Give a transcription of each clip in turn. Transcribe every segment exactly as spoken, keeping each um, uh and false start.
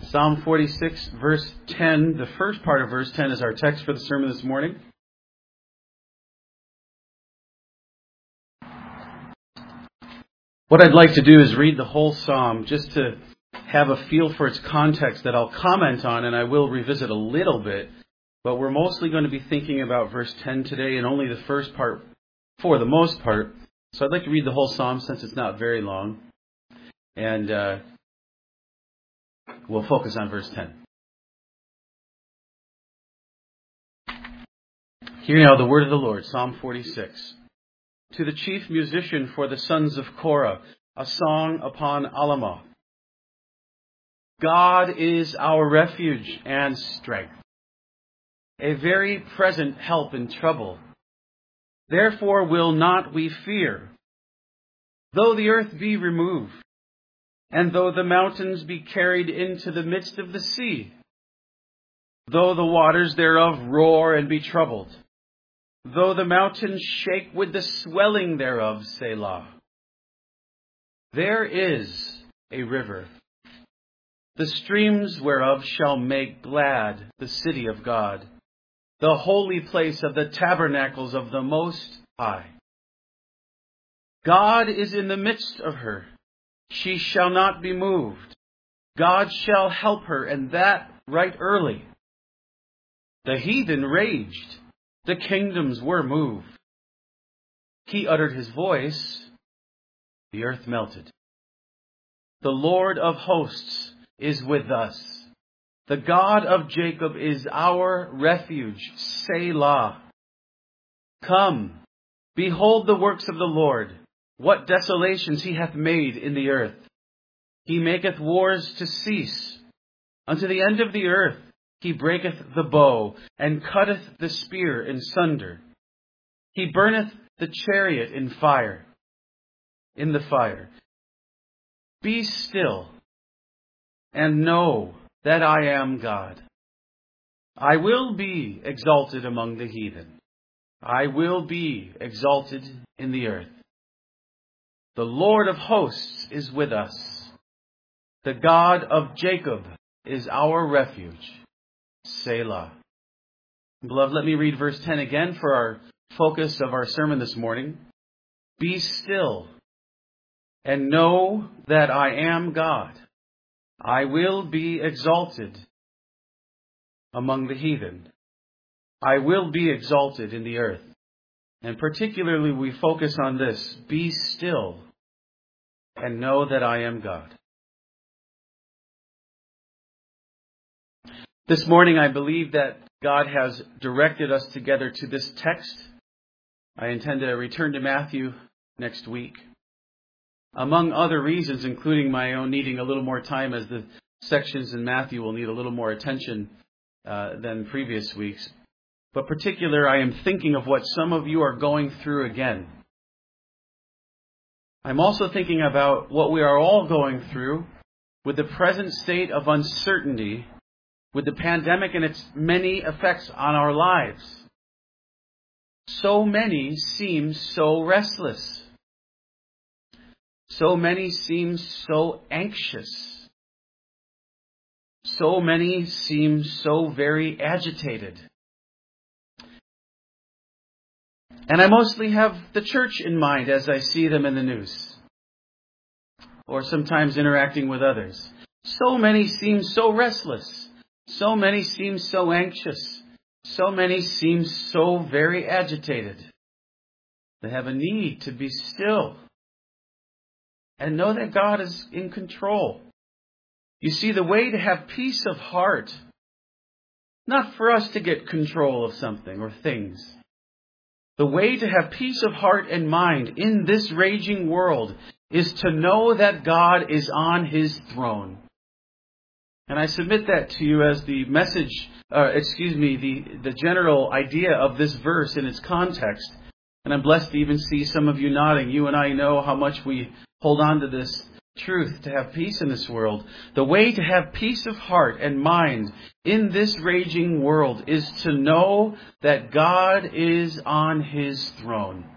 Psalm forty-six, verse ten. The first part of verse ten is our text for the sermon this morning. What I'd like to do is read the whole psalm just to have a feel for its context that I'll comment on, and I will revisit a little bit. But we're mostly going to be thinking about verse ten today, and only the first part for the most part. So I'd like to read the whole psalm since it's not very long. And uh, we'll focus on verse ten. Hear now the word of the Lord, Psalm forty-six. To the chief musician for the sons of Korah, a song upon Alamoth. God is our refuge and strength, a very present help in trouble. Therefore will not we fear, though the earth be removed, and though the mountains be carried into the midst of the sea, though the waters thereof roar and be troubled, though the mountains shake with the swelling thereof, Selah. There is a river, the streams whereof shall make glad the city of God, the holy place of the tabernacles of the Most High. God is in the midst of her. She shall not be moved. God shall help her, and that right early. The heathen raged. The kingdoms were moved. He uttered his voice. The earth melted. The Lord of hosts is with us. The God of Jacob is our refuge. Selah. Come, behold the works of the Lord, what desolations he hath made in the earth. He maketh wars to cease. Unto the end of the earth he breaketh the bow, and cutteth the spear in sunder. He burneth the chariot in fire, in the fire. Be still, and know that I am God. I will be exalted among the heathen. I will be exalted in the earth. The Lord of hosts is with us. The God of Jacob is our refuge. Selah. Beloved, let me read verse ten again for our focus of our sermon this morning. Be still and know that I am God. I will be exalted among the heathen. I will be exalted in the earth. And particularly we focus on this. Be still and know that I am God. This morning I believe that God has directed us together to this text. I intend to return to Matthew next week. Among other reasons, including my own needing a little more time, as the sections in Matthew will need a little more attention uh, than previous weeks. But particular, I am thinking of what some of you are going through again. I'm also thinking about what we are all going through with the present state of uncertainty, with the pandemic and its many effects on our lives. So many seem so restless. So many seem so anxious. So many seem so very agitated. And I mostly have the church in mind as I see them in the news, or sometimes interacting with others. So many seem so restless. So many seem so anxious. So many seem so very agitated. They have a need to be still and know that God is in control. You see, the way to have peace of heart, not for us to get control of something or things. The way to have peace of heart and mind in this raging world is to know that God is on His throne. And I submit that to you as the message, uh, excuse me, the, the general idea of this verse in its context. And I'm blessed to even see some of you nodding. You and I know how much we hold on to this truth to have peace in this world. The way to have peace of heart and mind in this raging world is to know that God is on His throne.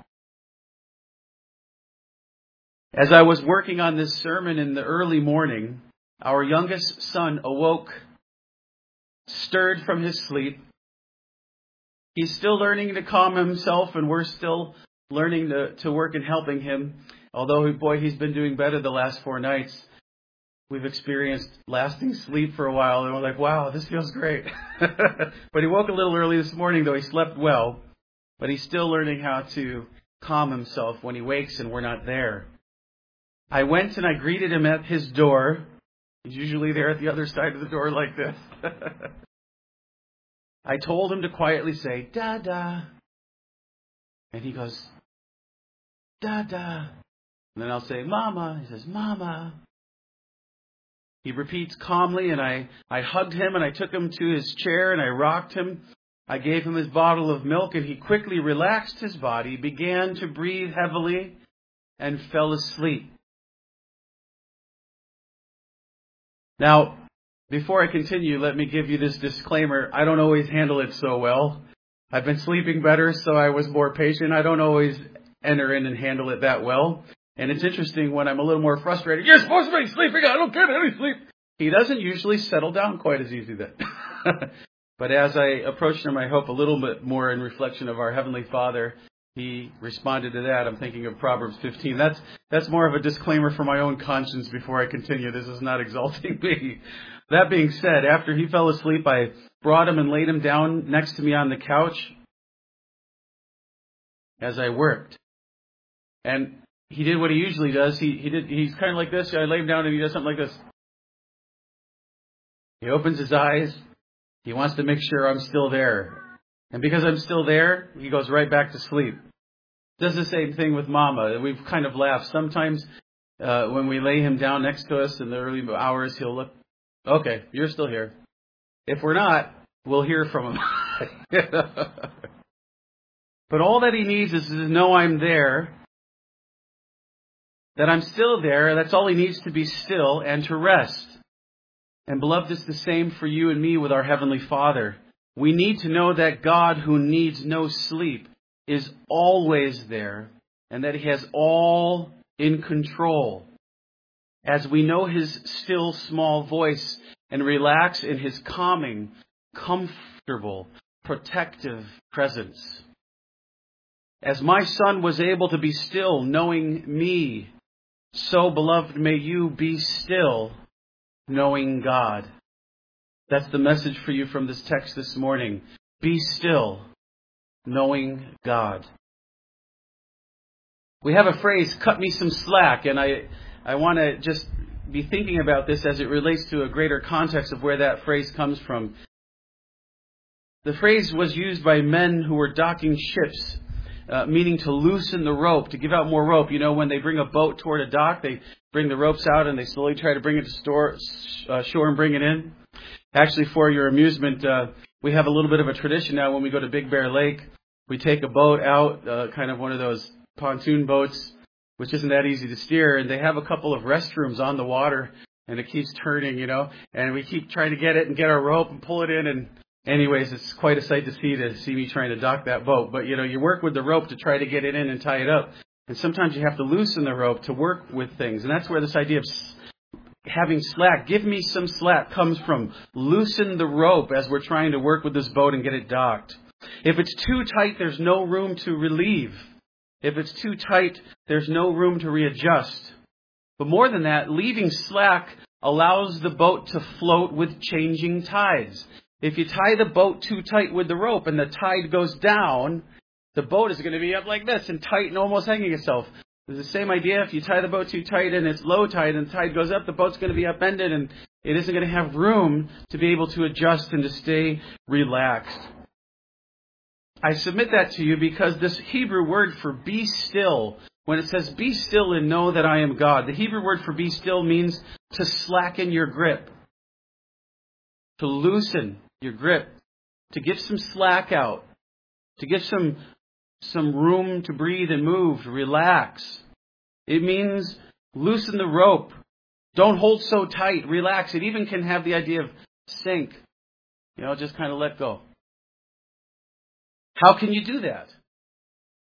As I was working on this sermon in the early morning, our youngest son awoke, stirred from his sleep. He's still learning to calm himself, and we're still learning to, to work and helping him. Although, boy, he's been doing better the last four nights. We've experienced lasting sleep for a while, and we're like, wow, this feels great. But he woke a little early this morning, though he slept well. But he's still learning how to calm himself when he wakes and we're not there. I went and I greeted him at his door. He's usually there at the other side of the door like this. I told him to quietly say, Dada. And he goes, Dada. And then I'll say, Mama. He says, Mama. He repeats calmly, and I, I hugged him, and I took him to his chair, and I rocked him. I gave him his bottle of milk, and he quickly relaxed his body, began to breathe heavily, and fell asleep. Now, before I continue, let me give you this disclaimer. I don't always handle it so well. I've been sleeping better, so I was more patient. I don't always enter in and handle it that well. And it's interesting when I'm a little more frustrated. You're supposed to be sleeping. I don't get any sleep. He doesn't usually settle down quite as easy then. But as I approached him, I hope a little bit more in reflection of our Heavenly Father, he responded to that. I'm thinking of Proverbs fifteen. That's that's more of a disclaimer for my own conscience before I continue. This is not exalting me. That being said, after he fell asleep, I brought him and laid him down next to me on the couch as I worked. And he did what he usually does. He he did. He's kind of like this. I lay him down and he does something like this. He opens his eyes. He wants to make sure I'm still there. And because I'm still there, he goes right back to sleep. Does the same thing with Mama. We've kind of laughed. Sometimes uh, when we lay him down next to us in the early hours, he'll look, okay, you're still here. If we're not, we'll hear from him. But all that he needs is to know I'm there, that I'm still there. That's all he needs, to be still and to rest. And beloved, it's the same for you and me with our Heavenly Father. We need to know that God, who needs no sleep, is always there, and that He has all in control. As we know His still small voice and relax in His calming, comfortable, protective presence. As my son was able to be still, knowing me, so, beloved, may you be still, knowing God. That's the message for you from this text this morning. Be still, knowing God. We have a phrase, cut me some slack, and I, I want to just be thinking about this as it relates to a greater context of where that phrase comes from. The phrase was used by men who were docking ships, uh, meaning to loosen the rope, to give out more rope. You know, when they bring a boat toward a dock, they bring the ropes out and they slowly try to bring it to store, uh, shore and bring it in. Actually, for your amusement, uh, we have a little bit of a tradition now when we go to Big Bear Lake. We take a boat out, uh, kind of one of those pontoon boats, which isn't that easy to steer, and they have a couple of restrooms on the water, and it keeps turning, you know, and we keep trying to get it and get our rope and pull it in, and anyways, it's quite a sight to see to see me trying to dock that boat. But, you know, you work with the rope to try to get it in and tie it up, and sometimes you have to loosen the rope to work with things, and that's where this idea of having slack, give me some slack, comes from. Loosen the rope as we're trying to work with this boat and get it docked. If it's too tight, there's no room to relieve. If it's too tight, there's no room to readjust. But more than that, leaving slack allows the boat to float with changing tides. If you tie the boat too tight with the rope and the tide goes down, the boat is going to be up like this and tight and almost hanging itself. It's the same idea. If you tie the boat too tight and it's low tide and the tide goes up, the boat's going to be upended and it isn't going to have room to be able to adjust and to stay relaxed. I submit that to you because this Hebrew word for be still, when it says be still and know that I am God, the Hebrew word for be still means to slacken your grip, to loosen your grip, to give some slack out, to give some some room to breathe and move, to relax. It means loosen the rope. Don't hold so tight. Relax. It even can have the idea of sink. You know, just kind of let go. How can you do that?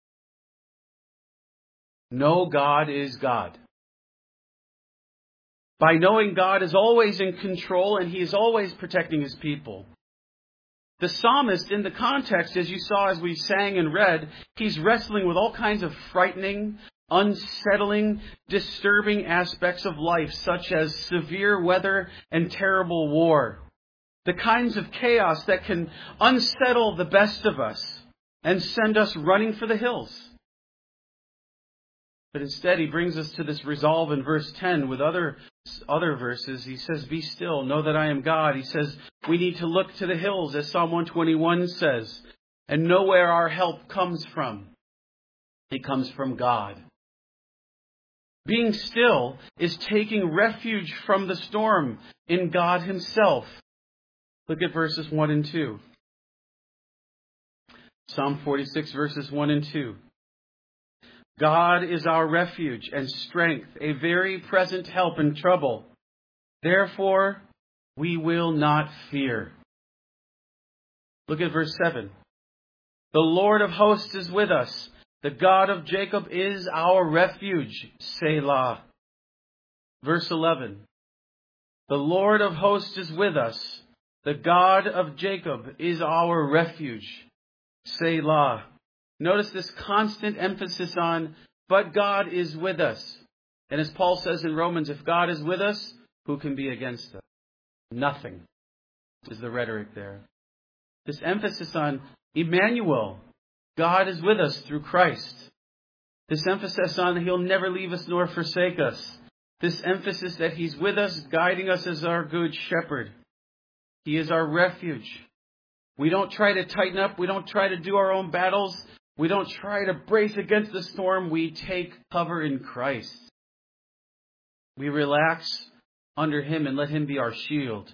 Know God is God. by knowing God is always in control and He is always protecting His people. The psalmist, in the context, as you saw as we sang and read, he's wrestling with all kinds of frightening, unsettling, disturbing aspects of life, such as severe weather and terrible war. The kinds of chaos that can unsettle the best of us and send us running for the hills. But instead, he brings us to this resolve in verse ten with other, other verses. He says, be still, know that I am God. He says, we need to look to the hills, as Psalm one twenty-one says, and know where our help comes from. It comes from God. Being still is taking refuge from the storm in God Himself. Look at verses one and two. Psalm forty-six, verses one and two. God is our refuge and strength, a very present help in trouble. Therefore, we will not fear. Look at verse seven. The Lord of hosts is with us. The God of Jacob is our refuge. Selah. Verse eleven. The Lord of hosts is with us. The God of Jacob is our refuge. Selah. Notice this constant emphasis on, but God is with us. And as Paul says in Romans, if God is with us, who can be against us? Nothing is the rhetoric there. This emphasis on Emmanuel, God is with us through Christ. This emphasis on He'll never leave us nor forsake us. This emphasis that He's with us, guiding us as our good shepherd. He is our refuge. We don't try to tighten up. We don't try to do our own battles. We don't try to brace against the storm. We take cover in Christ. We relax under Him and let Him be our shield.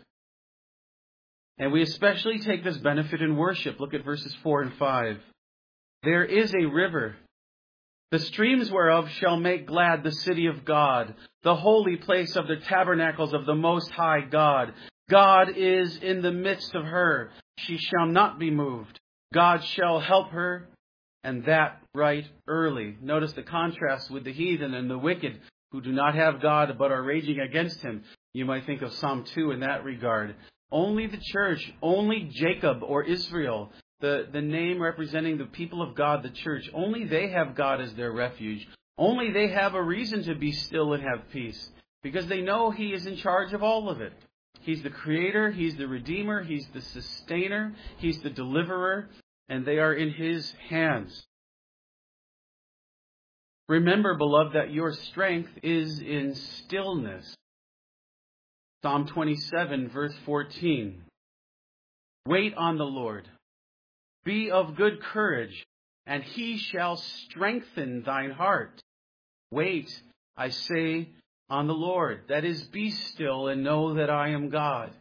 And we especially take this benefit in worship. Look at verses four and five. There is a river, the streams whereof shall make glad the city of God, the holy place of the tabernacles of the Most High God. God is in the midst of her. She shall not be moved. God shall help her, and that right early. Notice the contrast with the heathen and the wicked who do not have God but are raging against Him. You might think of Psalm two in that regard. Only the church, only Jacob or Israel, the, the name representing the people of God, the church, only they have God as their refuge. Only they have a reason to be still and have peace, because they know He is in charge of all of it. He's the creator, He's the redeemer, He's the sustainer, He's the deliverer, and they are in His hands. Remember, beloved, that your strength is in stillness. Psalm twenty-seven, verse fourteen. Wait on the Lord. Be of good courage, and He shall strengthen thine heart. Wait, I say, on the Lord. That is, be still and know that I am God.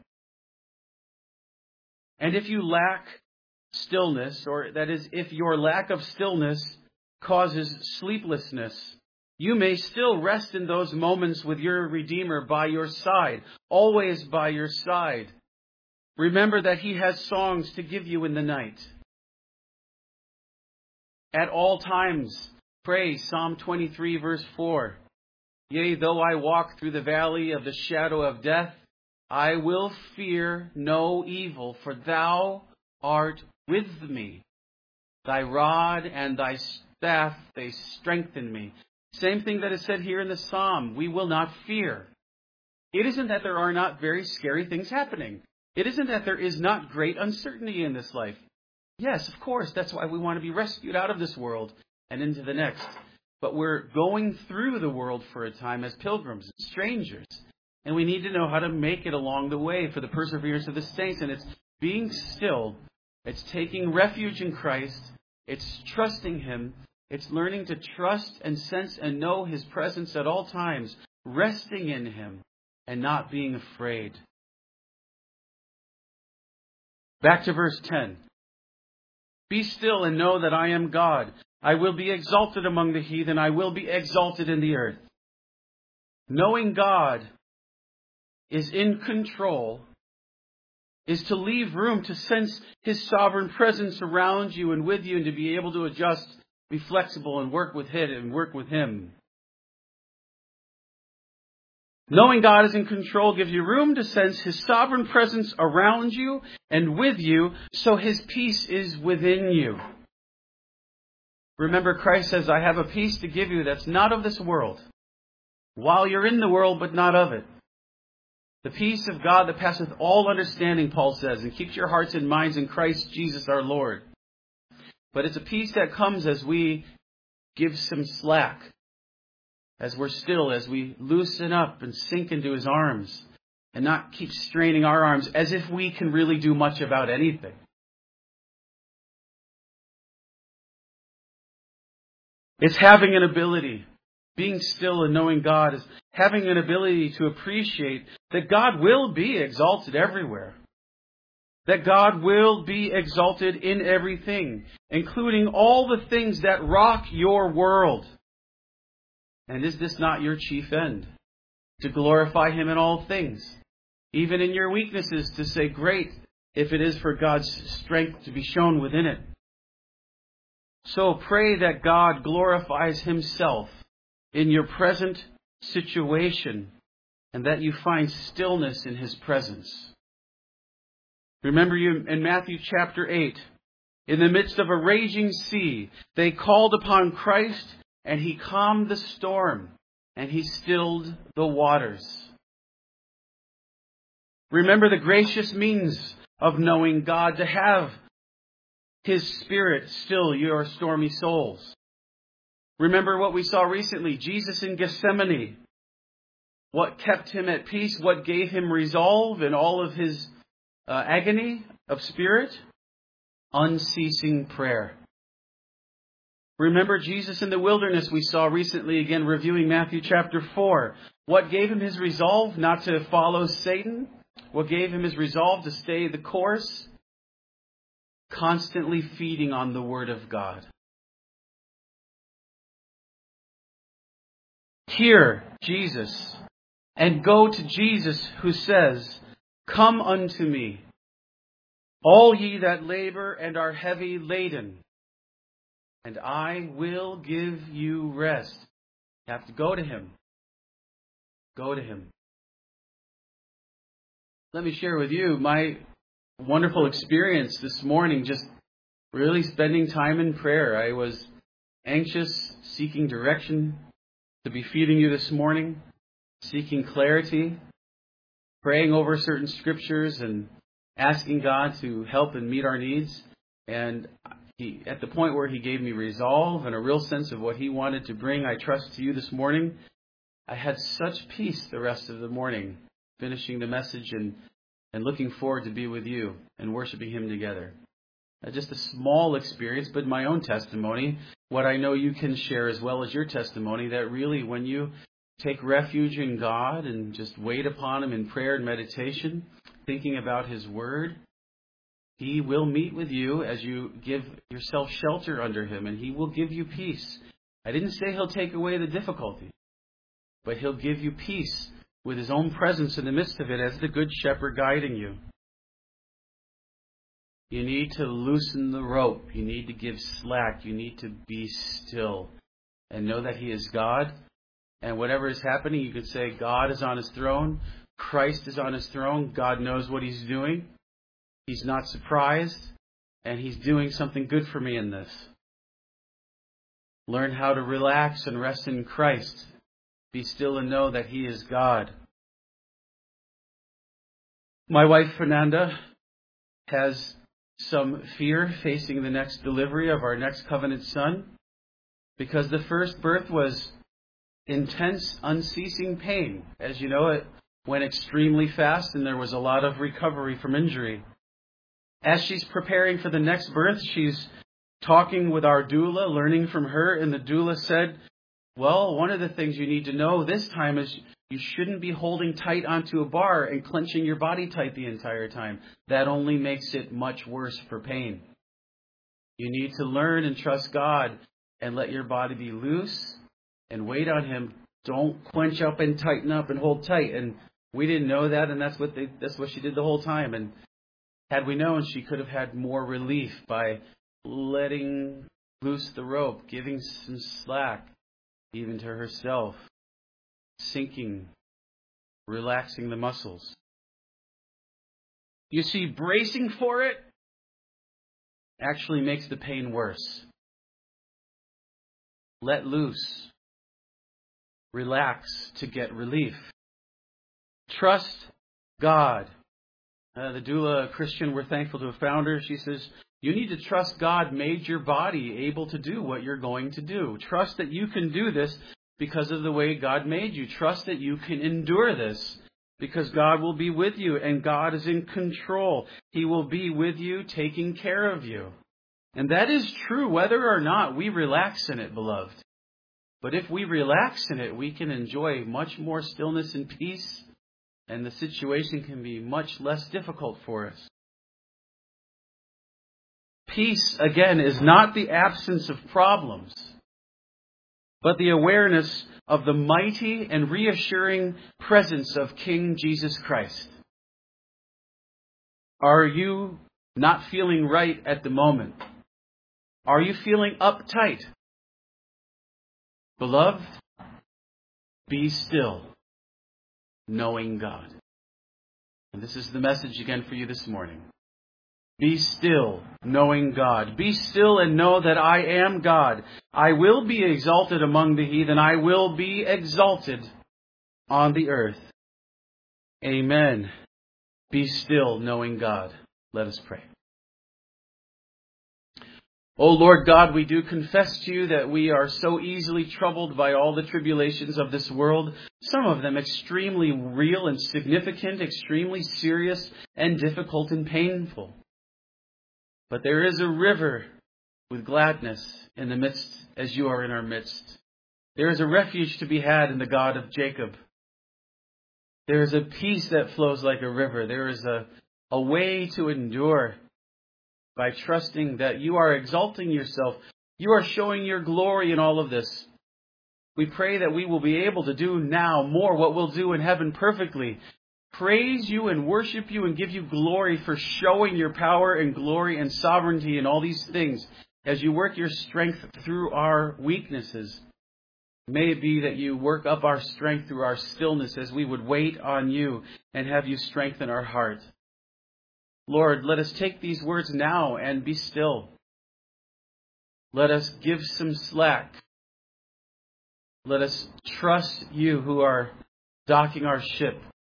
And if you lack stillness, or that is, if your lack of stillness causes sleeplessness, you may still rest in those moments with your Redeemer by your side, always by your side. Remember that He has songs to give you in the night. At all times, pray Psalm twenty-three, verse four. Yea, though I walk through the valley of the shadow of death, I will fear no evil, for Thou art with me. Thy rod and Thy staff, they strengthen me. Same thing that is said here in the Psalm. We will not fear. It isn't that there are not very scary things happening. It isn't that there is not great uncertainty in this life. Yes, of course, that's why we want to be rescued out of this world and into the next. But we're going through the world for a time as pilgrims, strangers. And we need to know how to make it along the way for the perseverance of the saints. And it's being still. It's taking refuge in Christ. It's trusting Him. It's learning to trust and sense and know His presence at all times. Resting in Him and not being afraid. Back to verse ten. Be still and know that I am God. I will be exalted among the heathen. I will be exalted in the earth. Knowing God is in control is to leave room to sense His sovereign presence around you and with you, and to be able to adjust, be flexible, and work with it and work with Him. Knowing God is in control gives you room to sense His sovereign presence around you and with you, so His peace is within you. Remember, Christ says, I have a peace to give you that's not of this world. While you're in the world, but not of it. The peace of God that passeth all understanding, Paul says, and keeps your hearts and minds in Christ Jesus our Lord. But it's a peace that comes as we give some slack. As we're still, as we loosen up and sink into His arms. And not keep straining our arms as if we can really do much about anything. It's having an ability. Being still and knowing God is having an ability to appreciate that God will be exalted everywhere. That God will be exalted in everything, including all the things that rock your world. And is this not your chief end? To glorify Him in all things. Even in your weaknesses, to say, great, if it is for God's strength to be shown within it. So pray that God glorifies Himself in your present situation and that you find stillness in His presence. Remember you in Matthew chapter eight, in the midst of a raging sea, they called upon Christ and He calmed the storm and He stilled the waters. Remember the gracious means of knowing God, to have His Spirit still your stormy souls. Remember what we saw recently, Jesus in Gethsemane. What kept Him at peace, what gave Him resolve in all of His uh, agony of spirit? Unceasing prayer. Remember Jesus in the wilderness we saw recently, again reviewing Matthew chapter four. What gave Him His resolve? Not to follow Satan. What gave Him His resolve? To stay the course. Constantly feeding on the Word of God. Hear Jesus and go to Jesus who says, come unto me, all ye that labor and are heavy laden, and I will give you rest. You have to go to Him. Go to Him. Let me share with you my wonderful experience this morning, just really spending time in prayer. I was anxious, seeking direction, to be feeding you this morning, seeking clarity, praying over certain scriptures and asking God to help and meet our needs. And he, at the point where He gave me resolve and a real sense of what He wanted to bring, I trust, to you this morning, I had such peace the rest of the morning, finishing the message and, and looking forward to be with you and worshiping Him together. Uh, just a small experience, but my own testimony, what I know you can share as well as your testimony, that really when you take refuge in God and just wait upon Him in prayer and meditation, thinking about His Word, He will meet with you as you give yourself shelter under Him, and He will give you peace. I didn't say He'll take away the difficulty, but He'll give you peace with His own presence in the midst of it as the Good Shepherd guiding you. You need to loosen the rope. You need to give slack. You need to be still and know that He is God. And whatever is happening, you could say God is on His throne. Christ is on His throne. God knows what He's doing. He's not surprised. And He's doing something good for me in this. Learn how to relax and rest in Christ. Be still and know that He is God. My wife, Fernanda, has some fear facing the next delivery of our next covenant son, because the first birth was intense, unceasing pain. As you know, it went extremely fast and there was a lot of recovery from injury. As she's preparing for the next birth, she's talking with our doula, learning from her, and the doula said, well, one of the things you need to know this time is you shouldn't be holding tight onto a bar and clenching your body tight the entire time. That only makes it much worse for pain. You need to learn and trust God and let your body be loose and wait on Him. Don't clench up and tighten up and hold tight. And we didn't know that, and that's what they, that's what she did the whole time. And had we known, she could have had more relief by letting loose the rope, giving some slack, even to herself, sinking relaxing the muscles. You see, bracing for it actually makes the pain worse. Let loose. Relax to get relief. Trust God. Uh, the doula Christian we're thankful to have found her. She says, you need to trust God made your body able to do what you're going to do. Trust that you can do this because of the way God made you. Trust that you can endure this because God will be with you and God is in control. He will be with you, taking care of you. And that is true whether or not we relax in it, beloved. But if we relax in it, we can enjoy much more stillness and peace, and the situation can be much less difficult for us. Peace, again, is not the absence of problems, but the awareness of the mighty and reassuring presence of King Jesus Christ. Are you not feeling right at the moment? Are you feeling uptight? Beloved, be still, knowing God. And this is the message again for you this morning. Be still, knowing God. Be still and know that I am God. I will be exalted among the heathen. I will be exalted on the earth. Amen. Be still, knowing God. Let us pray. O Lord God, we do confess to you that we are so easily troubled by all the tribulations of this world, some of them extremely real and significant, extremely serious and difficult and painful. But there is a river with gladness in the midst as you are in our midst. There is a refuge to be had in the God of Jacob. There is a peace that flows like a river. There is a, a way to endure by trusting that you are exalting yourself. You are showing your glory in all of this. We pray that we will be able to do now more what we'll do in heaven perfectly. Praise you and worship you and give you glory for showing your power and glory and sovereignty and all these things as you work your strength through our weaknesses. May it be that you work up our strength through our stillness as we would wait on you and have you strengthen our heart. Lord, let us take these words now and be still. Let us give some slack. Let us trust you who are docking our ship.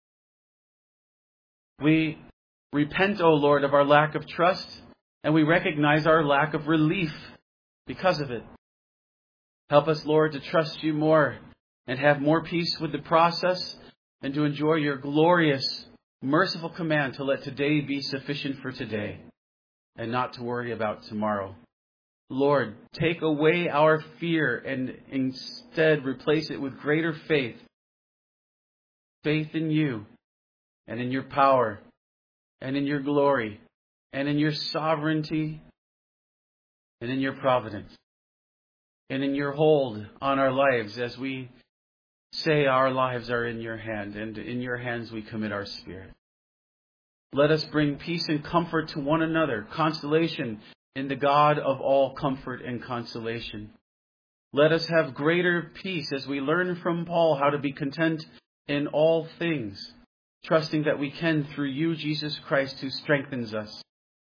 We repent, O Lord, of our lack of trust, and we recognize our lack of relief because of it. Help us, Lord, to trust you more and have more peace with the process and to enjoy your glorious, merciful command to let today be sufficient for today and not to worry about tomorrow. Lord, take away our fear and instead replace it with greater faith. Faith in you and in your power and in your glory and in your sovereignty and in your providence and in your hold on our lives as we say our lives are in your hand, and in your hands we commit our spirit. Let us bring peace and comfort to one another, consolation in the God of all comfort and consolation. Let us have greater peace as we learn from Paul how to be content in all things, trusting that we can through you, Jesus Christ, who strengthens us.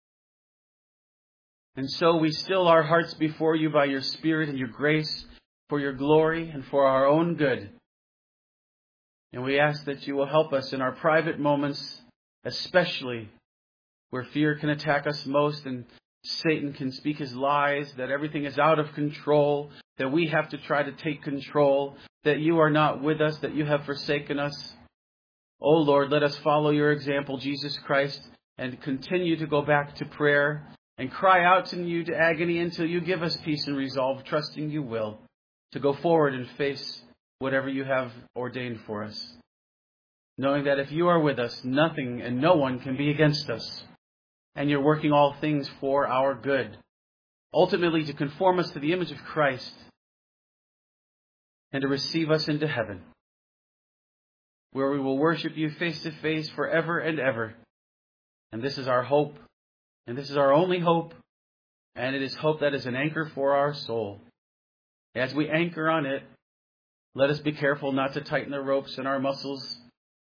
And so we still our hearts before you by your Spirit and your grace for your glory and for our own good. And we ask that you will help us in our private moments, especially where fear can attack us most and Satan can speak his lies, that everything is out of control, that we have to try to take control, that you are not with us, that you have forsaken us. O Lord, let us follow your example, Jesus Christ, and continue to go back to prayer and cry out to you to agony until you give us peace and resolve, trusting you will, to go forward and face whatever you have ordained for us. Knowing that if you are with us, nothing and no one can be against us. And you're working all things for our good. Ultimately to conform us to the image of Christ and to receive us into heaven, where we will worship you face to face forever and ever. And this is our hope. And this is our only hope. And it is hope that is an anchor for our soul. As we anchor on it, let us be careful not to tighten the ropes in our muscles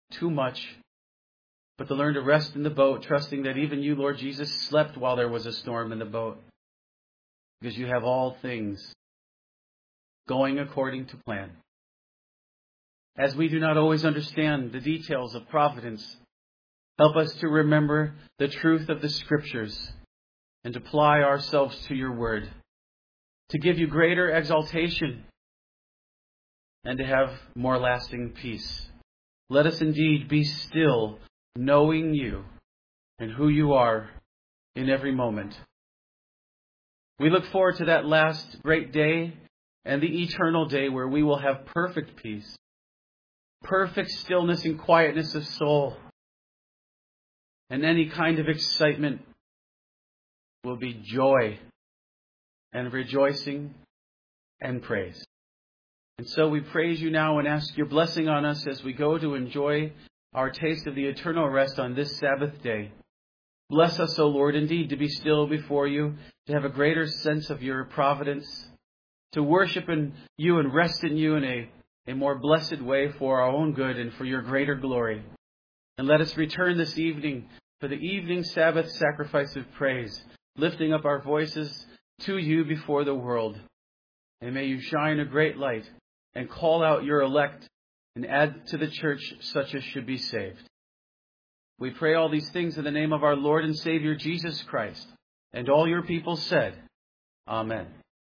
too much, but to learn to rest in the boat, trusting that even you, Lord Jesus, slept while there was a storm in the boat, because you have all things going according to plan. As we do not always understand the details of providence, help us to remember the truth of the Scriptures and to apply ourselves to your word, to give you greater exaltation and to have more lasting peace. Let us indeed be still, knowing you and who you are in every moment. We look forward to that last great day and the eternal day where we will have perfect peace, perfect stillness and quietness of soul, and any kind of excitement will be joy and rejoicing and praise. And so we praise you now and ask your blessing on us as we go to enjoy our taste of the eternal rest on this Sabbath day. Bless us, O Lord, indeed, to be still before you, to have a greater sense of your providence, to worship in you and rest in you in a, a more blessed way for our own good and for your greater glory. And let us return this evening for the evening Sabbath sacrifice of praise, lifting up our voices to you before the world. And may you shine a great light and call out your elect and add to the church such as should be saved. We pray all these things in the name of our Lord and Savior Jesus Christ. And all your people said, Amen.